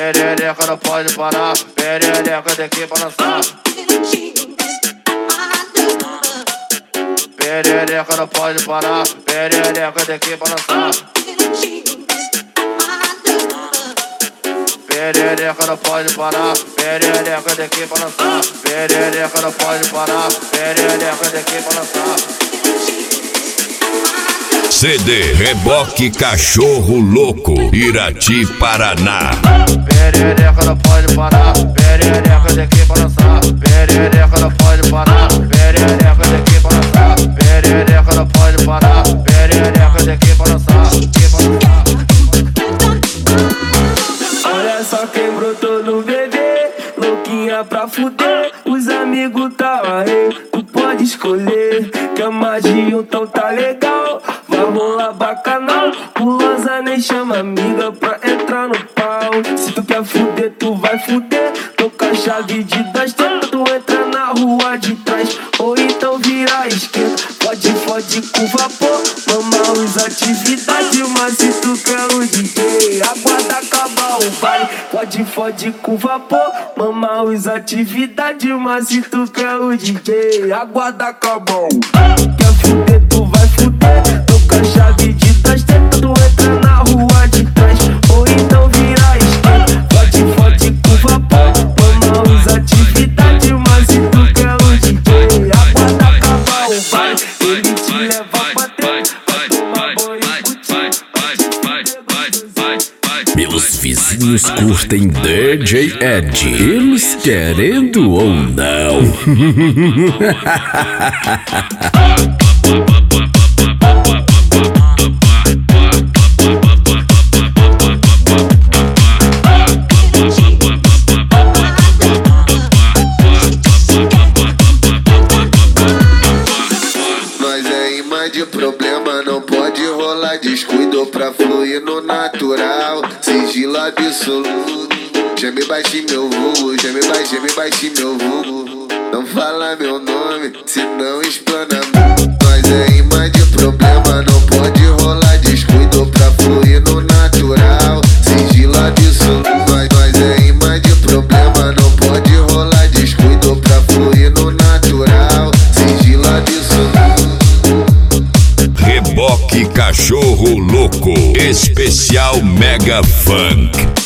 perereca não pode parar, perereca tem que balançar. Perereca não pode parar, perereca tem que balançar. Perereca não pode parar, perereca tem que balançar. Perereca não pode parar, perereca tem que balançar. CD Reboque Cachorro Louco, Irati, Paraná. Perereca não pode parar, perereca tem que balançar. Perereca não pode parar, perereca tem que balançar. Perereca não pode parar, perereca tem que balançar. Olha só quem brotou no bebê, louquinha pra fuder. Os amigos tá aí, tu pode escolher. Quer mais de um, então tá legal. Vai rolar bacanal, o Lanza nem chama amiga pra entrar no pau. Se tu quer fuder, tu vai fuder. Tô com a chave de 10 tetas, tu entra na rua de trás. Ou então vira a esquerda, fode com vapor. Mama, usa atividade, mas se tu quer o DJ, aguarda acabar o baile. Fode com vapor. Mama, usa atividade, mas se tu quer o DJ, aguarda acabar o baile. Quer fuder, tu vai fuder. Tô com a chave de 10 tetas, tu entra na rua de trás. Ou então vira a esquerda, fode com vapor. Mama, usa atividade, mas se tu quer o DJ, aguarda acabar o baile. Ele te leva pra dentro, vai tomar banho e curtir. Meus vizinhos curtem DJ Ed, eles querendo ou não. Nós é imã de problema, não pode rolar descuido pra fluir no natural. Sigilo absoluto, chame baixinho meu vulgo, chame baixinho meu vulgo. Não fala meu nome, senão explana. Nós é imã de problema, não pode rolar descuido pra fluir no natural. Sigilo absoluto, nós é imã de problema, não pode rolar descuido pra fluir no natural. Sigilo absoluto. Reboque Cachorro Louco, especial Mega Funk.